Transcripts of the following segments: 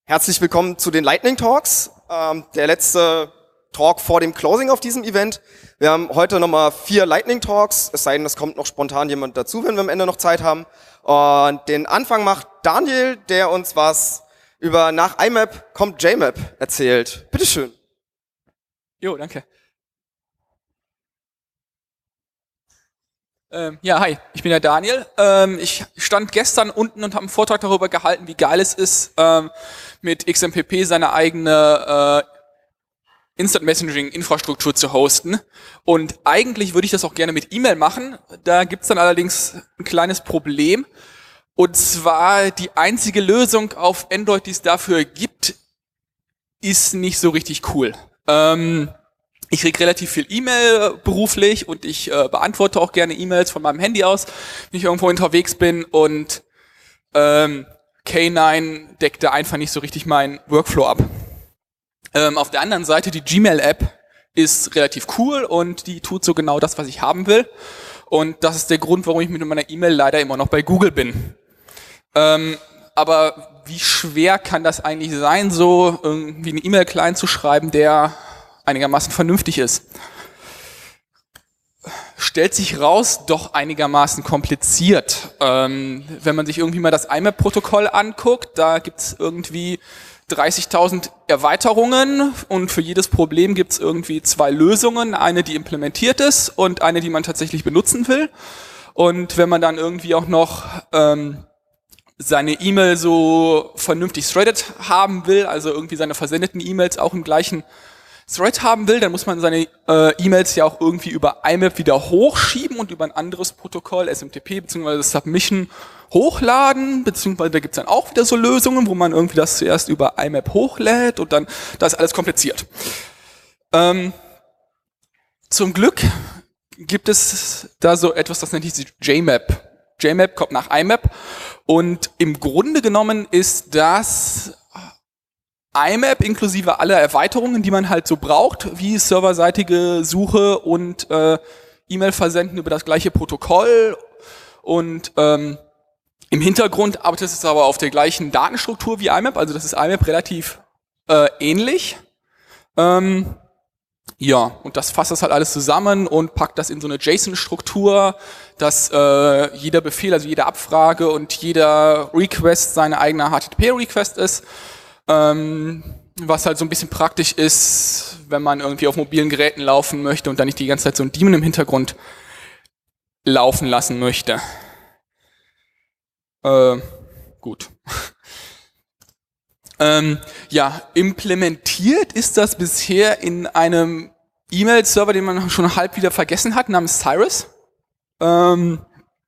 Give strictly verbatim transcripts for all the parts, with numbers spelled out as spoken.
Herzlich willkommen zu den Lightning Talks, ähm, der letzte Talk vor dem Closing auf diesem Event. Wir haben heute nochmal vier Lightning Talks, es sei denn, es kommt noch spontan jemand dazu, wenn wir am Ende noch Zeit haben. Und den Anfang macht Daniel, der uns was über nach I M A P kommt J M A P erzählt. Bitteschön. Jo, danke. Ähm, ja, hi, ich bin der Daniel. Ähm, ich stand gestern unten und habe einen Vortrag darüber gehalten, wie geil es ist, ähm, mit X M P P seine eigene äh, Instant Messaging Infrastruktur zu hosten. Und eigentlich würde ich das auch gerne mit E-Mail machen. Da gibt's dann allerdings ein kleines Problem. Und zwar die einzige Lösung auf Android, die es dafür gibt, ist nicht so richtig cool. Ähm, Ich kriege relativ viel E-Mail beruflich und ich äh, beantworte auch gerne E-Mails von meinem Handy aus, wenn ich irgendwo unterwegs bin, und ähm, K neun deckt da einfach nicht so richtig meinen Workflow ab. Ähm, auf der anderen Seite, die Gmail-App ist relativ cool und die tut so genau das, was ich haben will. Und das ist der Grund, warum ich mit meiner E-Mail leider immer noch bei Google bin. Ähm, aber wie schwer kann das eigentlich sein, so irgendwie einen E-Mail-Client zu schreiben, der einigermaßen vernünftig ist? Stellt sich raus, doch einigermaßen kompliziert. Ähm, wenn man sich irgendwie mal das I M A P-Protokoll anguckt, da gibt's irgendwie dreißigtausend Erweiterungen und für jedes Problem gibt's irgendwie zwei Lösungen. Eine, die implementiert ist, und eine, die man tatsächlich benutzen will. Und wenn man dann irgendwie auch noch ähm, seine E-Mail so vernünftig threaded haben will, also irgendwie seine versendeten E-Mails auch im gleichen Thread haben will, dann muss man seine äh, E-Mails ja auch irgendwie über I M A P wieder hochschieben und über ein anderes Protokoll, S M T P bzw. Submission, hochladen, beziehungsweise da gibt's dann auch wieder so Lösungen, wo man irgendwie das zuerst über I M A P hochlädt und dann, das ist alles kompliziert. Ähm, zum Glück gibt es da so etwas, das nennt sich J M A P. J M A P kommt nach I M A P und im Grunde genommen ist das I M A P inklusive aller Erweiterungen, die man halt so braucht, wie serverseitige Suche und äh, E-Mail versenden über das gleiche Protokoll. Und ähm, im Hintergrund arbeitet es aber auf der gleichen Datenstruktur wie I M A P, also das ist I M A P relativ äh, ähnlich. Ähm, ja, und das fasst das halt alles zusammen und packt das in so eine JSON-Struktur, dass äh, jeder Befehl, also jede Abfrage und jeder Request seine eigene H T T P-Request ist. Ähm, was halt so ein bisschen praktisch ist, wenn man irgendwie auf mobilen Geräten laufen möchte und dann nicht die ganze Zeit so ein Daemon im Hintergrund laufen lassen möchte. Äh, gut. ähm, ja, implementiert ist das bisher in einem E-Mail-Server, den man schon halb wieder vergessen hat, namens Cyrus. Ähm,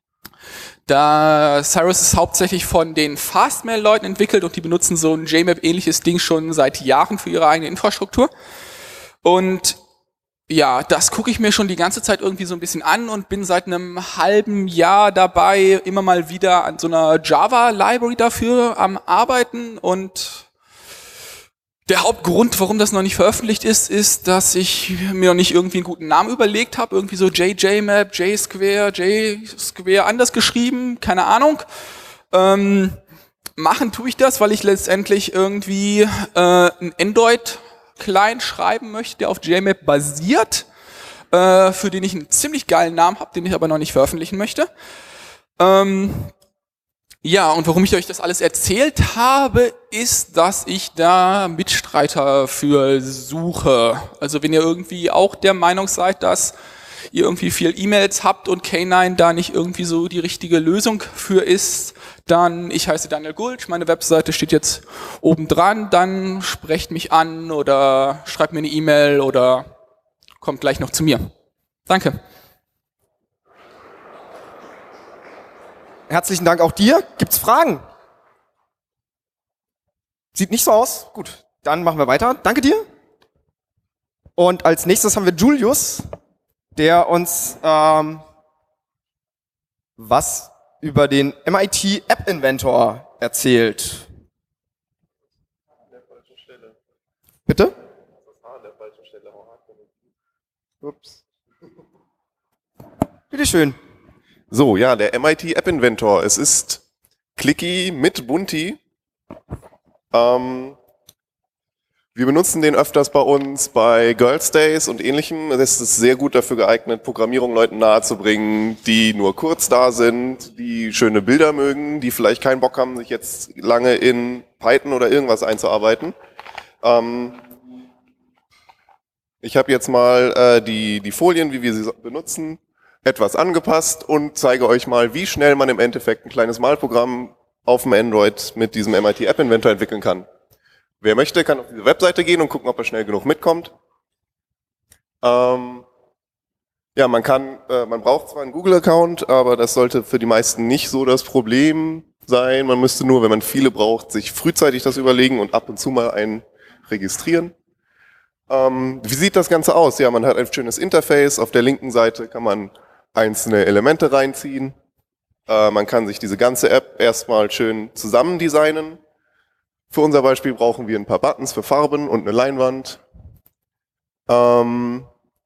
Da Cyrus ist hauptsächlich von den Fastmail-Leuten entwickelt und die benutzen so ein J M A P-ähnliches Ding schon seit Jahren für ihre eigene Infrastruktur. Und ja, das gucke ich mir schon die ganze Zeit irgendwie so ein bisschen an und bin seit einem halben Jahr dabei, immer mal wieder an so einer Java-Library dafür am Arbeiten. Und der Hauptgrund, warum das noch nicht veröffentlicht ist, ist, dass ich mir noch nicht irgendwie einen guten Namen überlegt habe. Irgendwie so J J M A P, J-Square, J-Square anders geschrieben, keine Ahnung. Ähm, machen tue ich das, weil ich letztendlich irgendwie äh, einen Android-Client schreiben möchte, der auf J M A P basiert, äh, für den ich einen ziemlich geilen Namen habe, den ich aber noch nicht veröffentlichen möchte. Ähm, Ja, und warum ich euch das alles erzählt habe, ist, dass ich da Mitstreiter für suche. Also wenn ihr irgendwie auch der Meinung seid, dass ihr irgendwie viel E-Mails habt und K neun da nicht irgendwie so die richtige Lösung für ist, dann, ich heiße Daniel Gulsch, meine Webseite steht jetzt oben dran, dann sprecht mich an oder schreibt mir eine E-Mail oder kommt gleich noch zu mir. Danke. Herzlichen Dank auch dir. Gibt's Fragen? Sieht nicht so aus. Gut, dann machen wir weiter. Danke dir. Und als nächstes haben wir Julius, der uns ähm, was über den M I T App Inventor erzählt. Bitte? Ups. Bitteschön. So, ja, der M I T App Inventor. Es ist Clicky mit Bunti. Ähm, wir benutzen den öfters bei uns bei Girls Days und ähnlichem. Das ist sehr gut dafür geeignet, Programmierung Leuten nahezubringen, die nur kurz da sind, die schöne Bilder mögen, die vielleicht keinen Bock haben, sich jetzt lange in Python oder irgendwas einzuarbeiten. Ähm, ich habe jetzt mal äh, die, die Folien, wie wir sie benutzen, etwas angepasst und zeige euch mal, wie schnell man im Endeffekt ein kleines Malprogramm auf dem Android mit diesem M I T App Inventor entwickeln kann. Wer möchte, kann auf diese Webseite gehen und gucken, ob er schnell genug mitkommt. Ähm, ja, man kann, äh, man braucht zwar einen Google-Account, aber das sollte für die meisten nicht so das Problem sein. Man müsste nur, wenn man viele braucht, sich frühzeitig das überlegen und ab und zu mal einen registrieren. Ähm, wie sieht das Ganze aus? Ja, man hat ein schönes Interface. Auf der linken Seite kann man einzelne Elemente reinziehen. Äh, man kann sich diese ganze App erstmal schön zusammen designen. Für unser Beispiel brauchen wir ein paar Buttons für Farben und eine Leinwand. Ähm,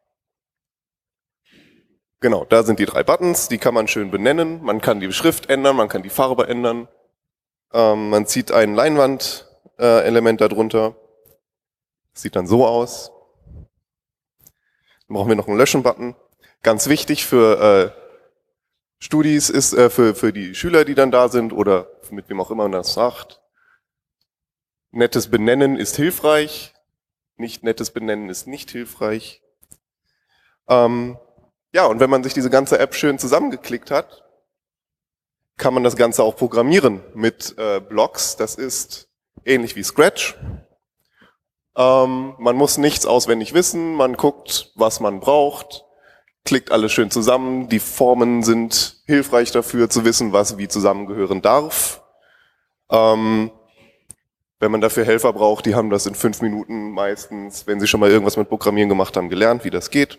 genau, da sind die drei Buttons, die kann man schön benennen. Man kann die Schrift ändern, man kann die Farbe ändern. Ähm, man zieht ein Leinwand-Element äh, darunter. Sieht dann so aus. Dann brauchen wir noch einen Löschen-Button. Ganz wichtig für äh, Studis ist, äh, für, für die Schüler, die dann da sind oder mit wem auch immer man das sagt. Nettes Benennen ist hilfreich, nicht nettes Benennen ist nicht hilfreich. Ähm, ja, und wenn man sich diese ganze App schön zusammengeklickt hat, kann man das Ganze auch programmieren mit äh, Blocks. Das ist ähnlich wie Scratch. Ähm, man muss nichts auswendig wissen, man guckt, was man braucht, klickt alles schön zusammen. Die Formen sind hilfreich dafür, zu wissen, was wie zusammengehören darf. Ähm, Wenn man dafür Helfer braucht, die haben das in fünf Minuten meistens, wenn sie schon mal irgendwas mit Programmieren gemacht haben, gelernt, wie das geht.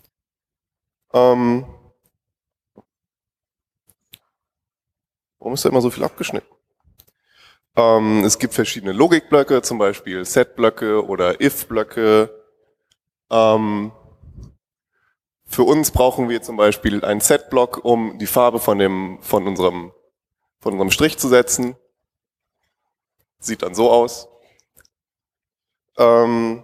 Ähm Warum ist da immer so viel abgeschnitten? Ähm, es gibt verschiedene Logikblöcke, zum Beispiel Set-Blöcke oder If-Blöcke. Ähm für uns brauchen wir zum Beispiel einen Set-Block, um die Farbe von, dem, von, unserem, von unserem Strich zu setzen. Sieht dann so aus. Ähm,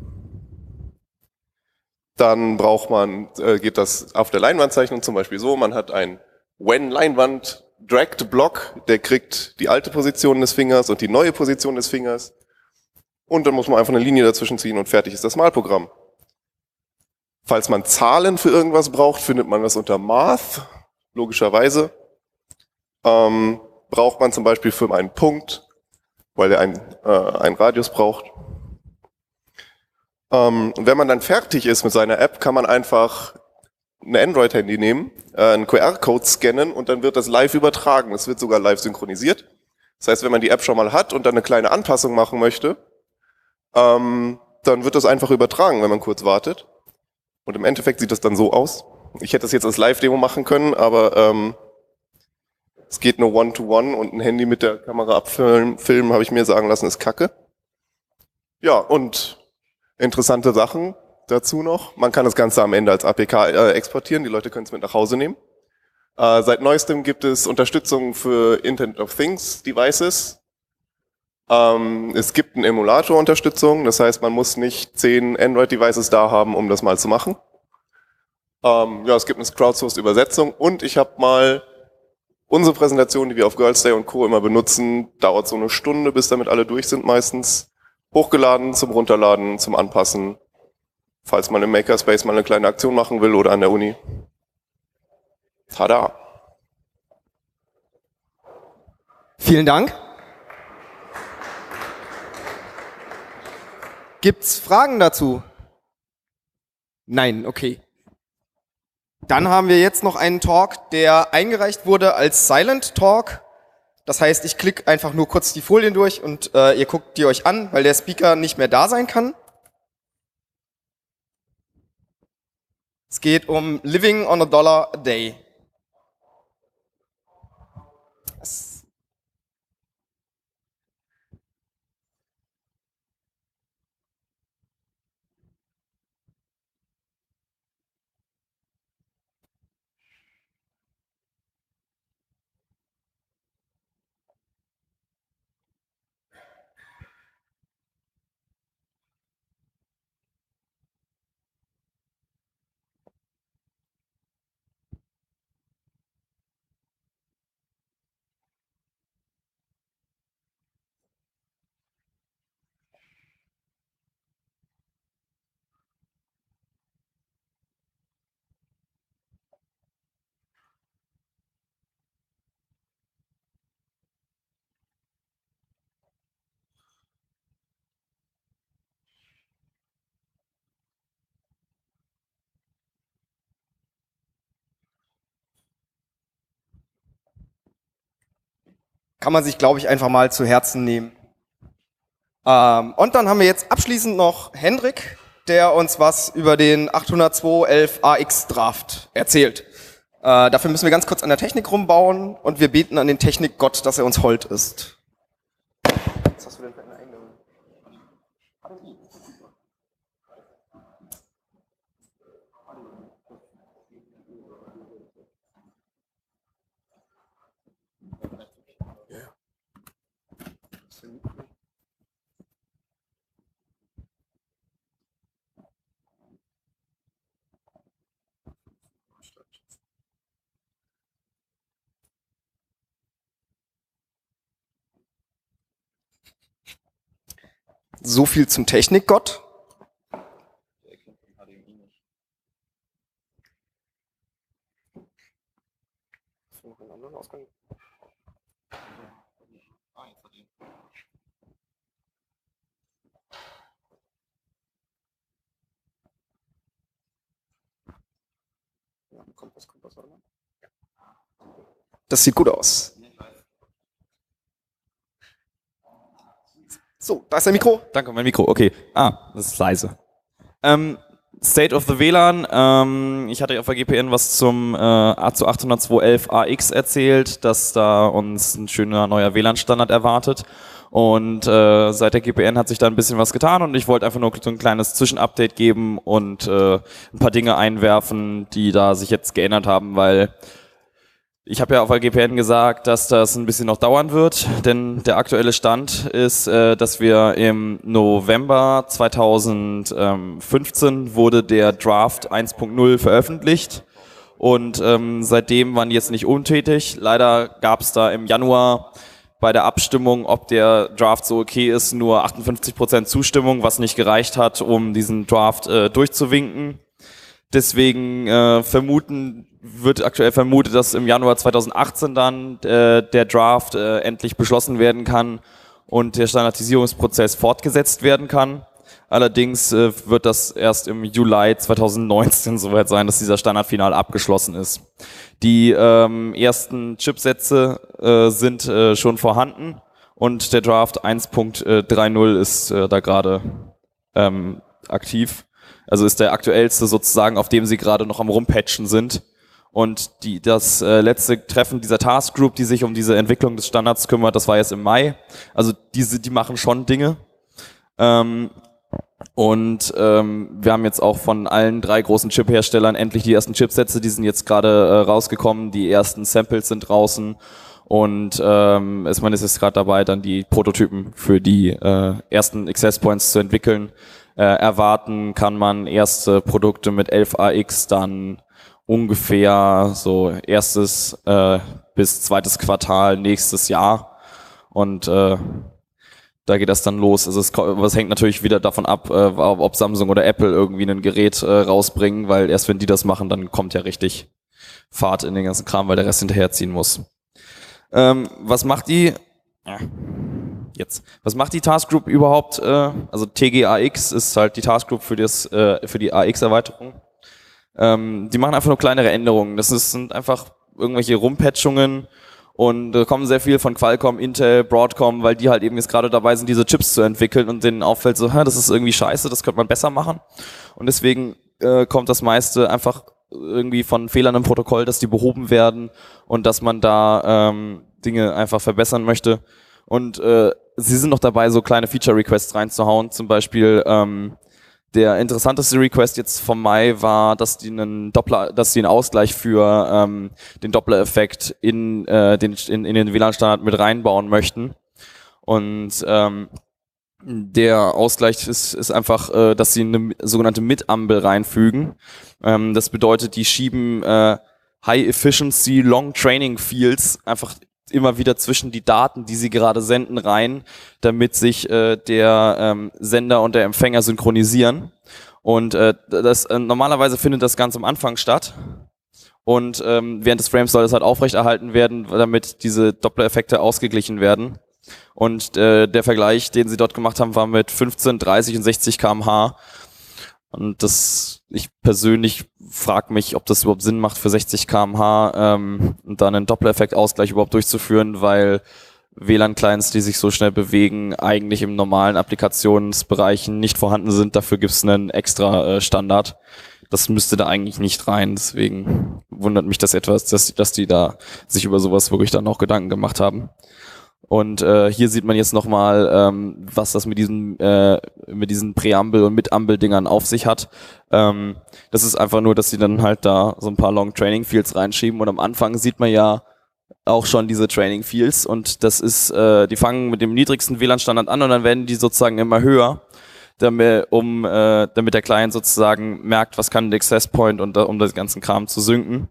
dann braucht man, äh, geht das auf der Leinwandzeichnung zum Beispiel so, man hat ein When-Leinwand Dragged Block, der kriegt die alte Position des Fingers und die neue Position des Fingers. Und dann muss man einfach eine Linie dazwischen ziehen und fertig ist das Malprogramm. Falls man Zahlen für irgendwas braucht, findet man das unter Math, logischerweise. Ähm, braucht man zum Beispiel für einen Punkt, weil er einen, äh, einen Radius braucht. Ähm, und wenn man dann fertig ist mit seiner App, kann man einfach ein Android-Handy nehmen, äh, einen Q R-Code scannen und dann wird das live übertragen. Es wird sogar live synchronisiert. Das heißt, wenn man die App schon mal hat und dann eine kleine Anpassung machen möchte, ähm, dann wird das einfach übertragen, wenn man kurz wartet. Und im Endeffekt sieht das dann so aus. Ich hätte das jetzt als Live-Demo machen können, aber ähm, es geht nur One-to-One und ein Handy mit der Kamera abfilmen, filmen, habe ich mir sagen lassen, ist Kacke. Ja, und interessante Sachen dazu noch. Man kann das Ganze am Ende als A P K äh, exportieren, die Leute können es mit nach Hause nehmen. Äh, seit neuestem gibt es Unterstützung für Internet of Things Devices. Ähm, es gibt eine Emulator-Unterstützung, das heißt, man muss nicht zehn Android-Devices da haben, um das mal zu machen. Ähm, ja, es gibt eine Crowdsourced-Übersetzung und ich habe mal unsere Präsentation, die wir auf Girls Day und Co. immer benutzen, dauert so eine Stunde, bis damit alle durch sind meistens. Hochgeladen zum Runterladen, zum Anpassen, falls man im Makerspace mal eine kleine Aktion machen will oder an der Uni. Tada! Vielen Dank. Gibt's Fragen dazu? Nein, okay. Dann haben wir jetzt noch einen Talk, der eingereicht wurde als Silent Talk. Das heißt, ich klicke einfach nur kurz die Folien durch und äh, ihr guckt die euch an, weil der Speaker nicht mehr da sein kann. Es geht um Living on a Dollar a Day. Das kann man sich, glaube ich, einfach mal zu Herzen nehmen. Ähm, und dann haben wir jetzt abschließend noch Hendrik, der uns was über den achthundertzwei elf A X Draft erzählt. Äh, dafür müssen wir ganz kurz an der Technik rumbauen und wir beten an den Technikgott, dass er uns hold ist. Was hast du denn für eine eigene? So viel zum Technikgott. Das sieht gut aus. So, da ist dein Mikro. Danke, mein Mikro. Okay. Ah, das ist leise. Ähm, State of the W L A N. Ähm, ich hatte auf der G P N was zum äh, zu achthundertzwei elf A X erzählt, dass da uns ein schöner neuer W L A N-Standard erwartet. Und äh, seit der G P N hat sich da ein bisschen was getan und ich wollte einfach nur so ein kleines Zwischenupdate geben und äh, ein paar Dinge einwerfen, die da sich jetzt geändert haben, weil ich habe ja auf der G P N gesagt, dass das ein bisschen noch dauern wird, denn der aktuelle Stand ist, äh, dass wir im November zweitausendfünfzehn wurde der Draft eins Punkt null veröffentlicht und ähm, seitdem waren die jetzt nicht untätig. Leider gab es da im Januar bei der Abstimmung, ob der Draft so okay ist, nur achtundfünfzig Prozent Zustimmung, was nicht gereicht hat, um diesen Draft äh, durchzuwinken. Deswegen äh, vermuten, wird aktuell vermutet, dass im Januar zweitausendachtzehn dann äh, der Draft äh, endlich beschlossen werden kann und der Standardisierungsprozess fortgesetzt werden kann. Allerdings äh, wird das erst im Juli zweitausendneunzehn soweit sein, dass dieser Standard final abgeschlossen ist. Die ähm, ersten Chipsätze äh, sind äh, schon vorhanden und der Draft eins Punkt dreißig ist äh, da gerade ähm, aktiv. Also ist der aktuellste sozusagen, auf dem sie gerade noch am Rumpatchen sind. Und die, das äh, letzte Treffen dieser Task Group, die sich um diese Entwicklung des Standards kümmert, das war jetzt im Mai. Also diese, die machen schon Dinge. Ähm, und ähm, wir haben jetzt auch von allen drei großen Chip-Herstellern endlich die ersten Chipsätze, die sind jetzt gerade äh, rausgekommen. Die ersten Samples sind draußen. Und ähm, ist man ist jetzt gerade dabei, dann die Prototypen für die äh, ersten Access Points zu entwickeln. Äh, erwarten kann man erste Produkte mit elf A X dann ungefähr so erstes äh, bis zweites Quartal nächstes Jahr und äh, da geht das dann los. Also es, es hängt natürlich wieder davon ab, äh, ob Samsung oder Apple irgendwie ein Gerät äh, rausbringen, weil erst wenn die das machen, dann kommt ja richtig Fahrt in den ganzen Kram, weil der Rest hinterherziehen muss. Ähm, was macht die? Ja. Jetzt. Was macht die Task Group überhaupt? Äh, also T G A X ist halt die Task Group für, das, äh, für die A X-Erweiterung. Ähm, die machen einfach nur kleinere Änderungen. Das ist, sind einfach irgendwelche Rumpatchungen und da kommen sehr viel von Qualcomm, Intel, Broadcom, weil die halt eben jetzt gerade dabei sind, diese Chips zu entwickeln und denen auffällt so, das ist irgendwie scheiße, das könnte man besser machen. Und deswegen äh, kommt das meiste einfach irgendwie von Fehlern im Protokoll, dass die behoben werden und dass man da ähm, Dinge einfach verbessern möchte. Und äh, sie sind noch dabei, so kleine Feature-Requests reinzuhauen. Zum Beispiel ähm, der interessanteste Request jetzt vom Mai war, dass die einen Doppler, dass die einen Ausgleich für ähm, den Doppler-Effekt in, äh, den, in, in den W L A N-Standard mit reinbauen möchten. Und ähm, der Ausgleich ist, ist einfach, äh, dass sie eine sogenannte Mid-Ampel reinfügen. Ähm, das bedeutet, die schieben äh, High-Efficiency Long-Training-Fields einfach immer wieder zwischen die Daten, die sie gerade senden, rein, damit sich äh, der ähm, Sender und der Empfänger synchronisieren. Und äh, das äh, normalerweise findet das ganz am Anfang statt. Und ähm, während des Frames soll es halt aufrechterhalten werden, damit diese Doppler-Effekte ausgeglichen werden. Und äh, der Vergleich, den sie dort gemacht haben, war mit fünfzehn, dreißig und sechzig Kilometer pro Stunde. Und das, ich persönlich frage mich, ob das überhaupt Sinn macht für sechzig Kilometer pro Stunde ähm, und dann einen Doppler-Effekt-Ausgleich überhaupt durchzuführen, weil W L A N-Clients, die sich so schnell bewegen, eigentlich im normalen Applikationsbereichen nicht vorhanden sind. Dafür gibt es einen extra äh, Standard. Das müsste da eigentlich nicht rein. Deswegen wundert mich das etwas, dass, dass die da sich über sowas wirklich dann noch Gedanken gemacht haben. Und äh, hier sieht man jetzt nochmal, ähm, was das mit diesen äh, mit diesen Präambel- und Mit-Ambel-Dingern auf sich hat. Ähm, das ist einfach nur, dass sie dann halt da so ein paar Long-Training-Fields reinschieben. Und am Anfang sieht man ja auch schon diese Training-Fields. Und das ist, äh, die fangen mit dem niedrigsten W L A N-Standard an und dann werden die sozusagen immer höher, damit, um, äh, damit der Client sozusagen merkt, was kann der Access Point und uh, um das ganzen Kram zu synken.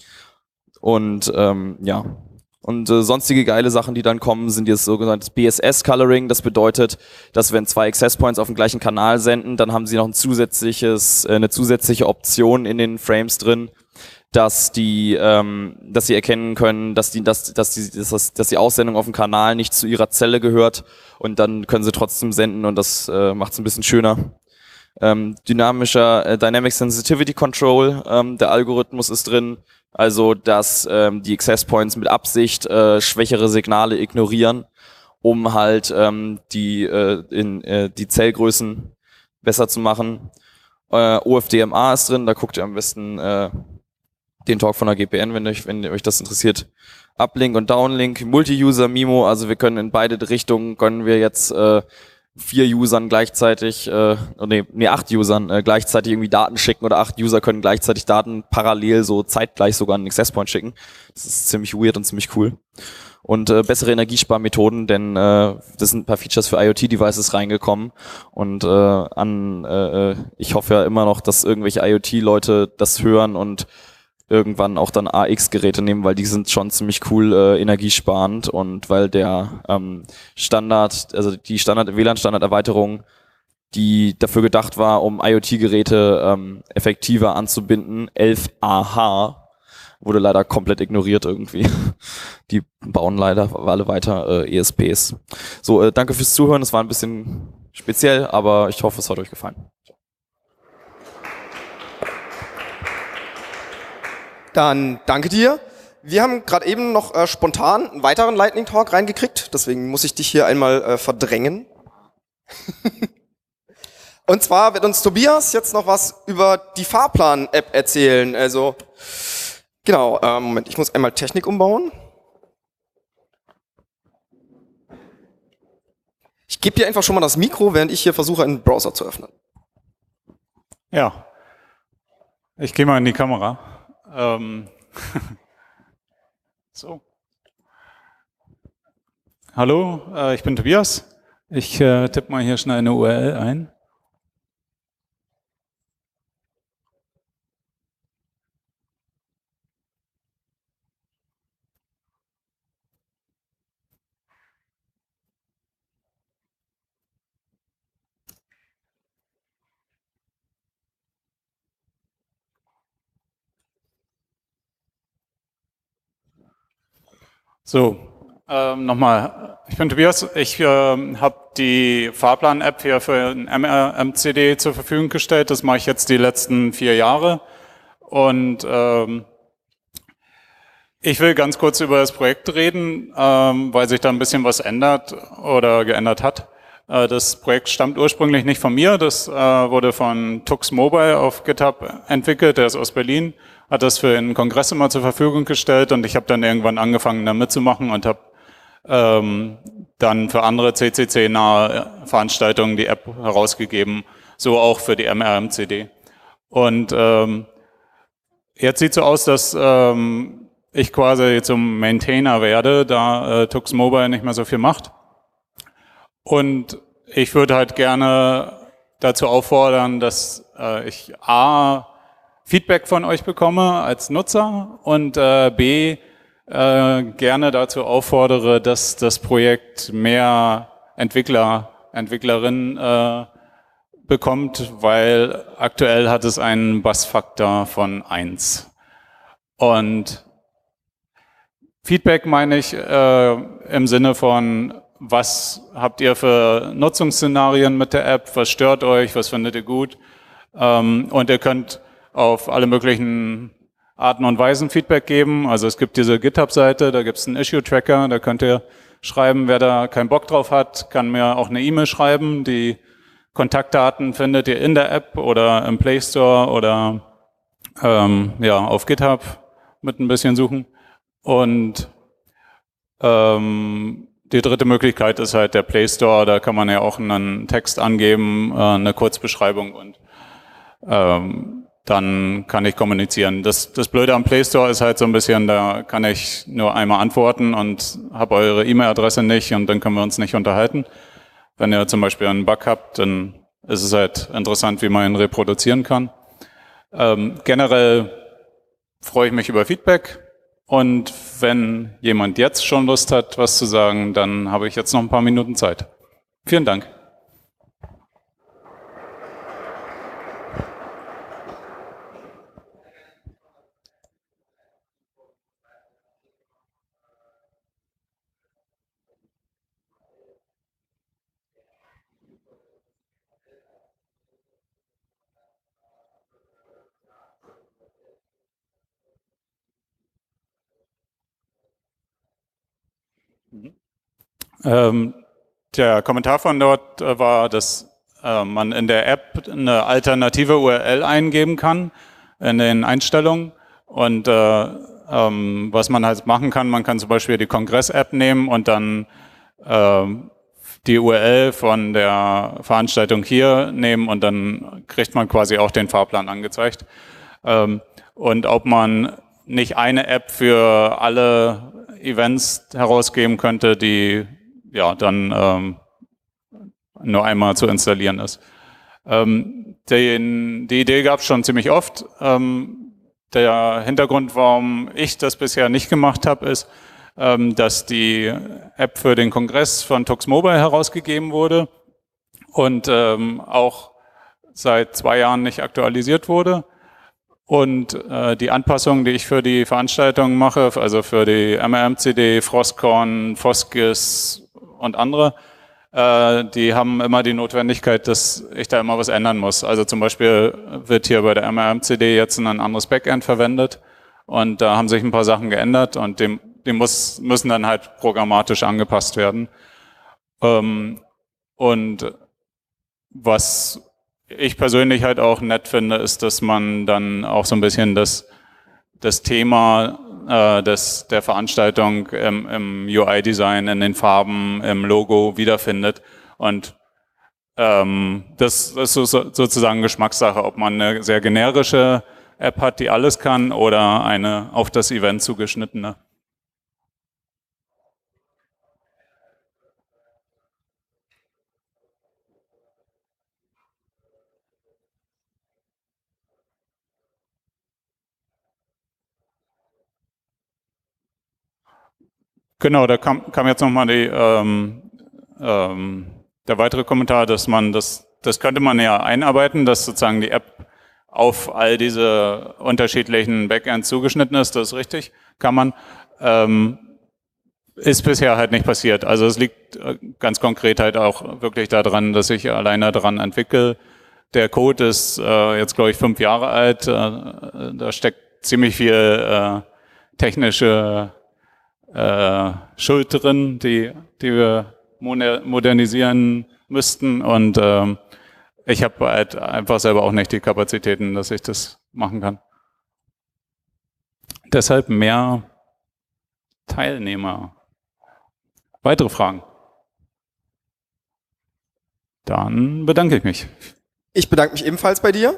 Und ähm, ja. Und äh, sonstige geile Sachen, die dann kommen, sind jetzt sogenanntes B S S-Coloring. Das bedeutet, dass wenn zwei Access Points auf dem gleichen Kanal senden, dann haben sie noch ein zusätzliches, äh, eine zusätzliche Option in den Frames drin, dass die, ähm, dass sie erkennen können, dass die, dass, dass die, dass, dass die Aussendung auf dem Kanal nicht zu ihrer Zelle gehört, und dann können sie trotzdem senden, und das äh, macht es ein bisschen schöner. Ähm, dynamischer äh, Dynamic Sensitivity Control, ähm, der Algorithmus ist drin. Also, dass ähm, die Access Points mit Absicht äh, schwächere Signale ignorieren, um halt ähm, die, äh, in, äh, die Zellgrößen besser zu machen. Äh, O F D M A ist drin, da guckt ihr am besten äh, den Talk von der G P N, wenn euch, wenn euch das interessiert. Uplink und Downlink, Multi-User Mimo, also wir können in beide Richtungen, können wir jetzt äh, vier Usern gleichzeitig, äh, nee, nee, acht Usern äh, gleichzeitig irgendwie Daten schicken, oder acht User können gleichzeitig Daten parallel, so zeitgleich sogar einen Access Point schicken. Das ist ziemlich weird und ziemlich cool. Und äh, bessere Energiesparmethoden, denn äh, das sind ein paar Features für IoT-Devices reingekommen, und äh, an äh, ich hoffe ja immer noch, dass irgendwelche IoT-Leute das hören und irgendwann auch dann A X-Geräte nehmen, weil die sind schon ziemlich cool äh, energiesparend, und weil der ähm, Standard, also die Standard W L A N-Standard-Erweiterung, die dafür gedacht war, um IoT-Geräte ähm, effektiver anzubinden, elf A H, wurde leider komplett ignoriert irgendwie. Die bauen leider alle weiter äh, E S Ps. So, äh, danke fürs Zuhören, es war ein bisschen speziell, aber ich hoffe, es hat euch gefallen. Dann danke dir. Wir haben gerade eben noch äh, spontan einen weiteren Lightning Talk reingekriegt, deswegen muss ich dich hier einmal äh, verdrängen. Und zwar wird uns Tobias jetzt noch was über die Fahrplan-App erzählen. Also, genau, äh, Moment, ich muss einmal Technik umbauen. Ich gebe dir einfach schon mal das Mikro, während ich hier versuche, einen Browser zu öffnen. Ja, ich gehe mal in die Kamera. Ähm so. Hallo, äh, ich bin Tobias. Ich äh, tippe mal hier schnell eine U R L ein. So, ähm, nochmal, ich bin Tobias, ich äh, habe die Fahrplan-App hier für ein M R M C D zur Verfügung gestellt, das mache ich jetzt die letzten vier Jahre, und ähm, ich will ganz kurz über das Projekt reden, ähm, weil sich da ein bisschen was ändert oder geändert hat. Äh, das Projekt stammt ursprünglich nicht von mir, das äh, wurde von Tux Mobile auf GitHub entwickelt, der ist aus Berlin, hat das für einen Kongress immer zur Verfügung gestellt, und ich habe dann irgendwann angefangen, da mitzumachen und habe ähm, dann für andere C C C-nahe Veranstaltungen die App herausgegeben, so auch für die M R M C D. Und ähm, jetzt sieht so aus, dass ähm, ich quasi zum Maintainer werde, da äh, Tux Mobile nicht mehr so viel macht. Und ich würde halt gerne dazu auffordern, dass äh, ich A, Feedback von euch bekomme als Nutzer, und äh, B, äh, gerne dazu auffordere, dass das Projekt mehr Entwickler, Entwicklerinnen äh, bekommt, weil aktuell hat es einen Bass-Faktor von eins. Und Feedback meine ich äh, im Sinne von, was habt ihr für Nutzungsszenarien mit der App, was stört euch, was findet ihr gut, ähm, und ihr könnt auf alle möglichen Arten und Weisen Feedback geben. Also es gibt diese GitHub-Seite, da gibt es einen Issue-Tracker, da könnt ihr schreiben. Wer da keinen Bock drauf hat, kann mir auch eine E-Mail schreiben. Die Kontaktdaten findet ihr in der App oder im Play Store oder ähm, ja, auf GitHub mit ein bisschen suchen. Und ähm, die dritte Möglichkeit ist halt der Play Store. Da kann man ja auch einen Text angeben, äh, eine Kurzbeschreibung und ähm, dann kann ich kommunizieren. Das, das Blöde am Play Store ist halt so ein bisschen, da kann ich nur einmal antworten und habe eure E-Mail-Adresse nicht und dann können wir uns nicht unterhalten. Wenn ihr zum Beispiel einen Bug habt, dann ist es halt interessant, wie man ihn reproduzieren kann. Ähm, generell freue ich mich über Feedback und wenn jemand jetzt schon Lust hat, was zu sagen, dann habe ich jetzt noch ein paar Minuten Zeit. Vielen Dank. Ähm, der Kommentar von dort äh, war, dass äh, man in der App eine alternative U R L eingeben kann in den Einstellungen und äh, ähm, was man halt machen kann, man kann zum Beispiel die Kongress-App nehmen und dann äh, die U R L von der Veranstaltung hier nehmen und dann kriegt man quasi auch den Fahrplan angezeigt. Ähm, und ob man nicht eine App für alle Events herausgeben könnte, die ja dann ähm, nur einmal zu installieren ist. Ähm, den, die Idee gab es schon ziemlich oft. Ähm, der Hintergrund, warum ich das bisher nicht gemacht habe, ist, ähm, dass die App für den Kongress von Tux Mobile herausgegeben wurde und ähm, auch seit zwei Jahren nicht aktualisiert wurde. Und äh, die Anpassungen, die ich für die Veranstaltungen mache, also für die M R M C D, Frostcon, Foskis und andere, äh, die haben immer die Notwendigkeit, dass ich da immer was ändern muss. Also zum Beispiel wird hier bei der M R M C D jetzt ein anderes Backend verwendet und da haben sich ein paar Sachen geändert und dem, dem muss, müssen dann halt programmatisch angepasst werden. Ähm, und was ich persönlich halt auch nett finde, ist, dass man dann auch so ein bisschen das, das Thema äh, des, der Veranstaltung im, im U I-Design, in den Farben, im Logo wiederfindet. Und ähm, das ist so, sozusagen Geschmackssache, ob man eine sehr generische App hat, die alles kann, oder eine auf das Event zugeschnittene. Genau, da kam, kam jetzt nochmal die, ähm, ähm, der weitere Kommentar, dass man das, das könnte man ja einarbeiten, dass sozusagen die App auf all diese unterschiedlichen Backends zugeschnitten ist, das ist richtig, kann man. Ähm, ist bisher halt nicht passiert. Also es liegt ganz konkret halt auch wirklich daran, dass ich alleine daran entwickle. Der Code ist äh, jetzt, glaube ich, fünf Jahre alt. Äh, da steckt ziemlich viel äh, technische Äh, Schuld drin, die, die wir modernisieren müssten und ähm, ich habe halt einfach selber auch nicht die Kapazitäten, dass ich das machen kann. Deshalb mehr Teilnehmer. Weitere Fragen? Dann bedanke ich mich. Ich bedanke mich ebenfalls bei dir.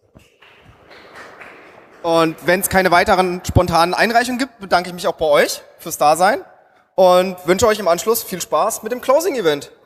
Und wenn es keine weiteren spontanen Einreichungen gibt, bedanke ich mich auch bei euch fürs Dasein und wünsche euch im Anschluss viel Spaß mit dem Closing-Event.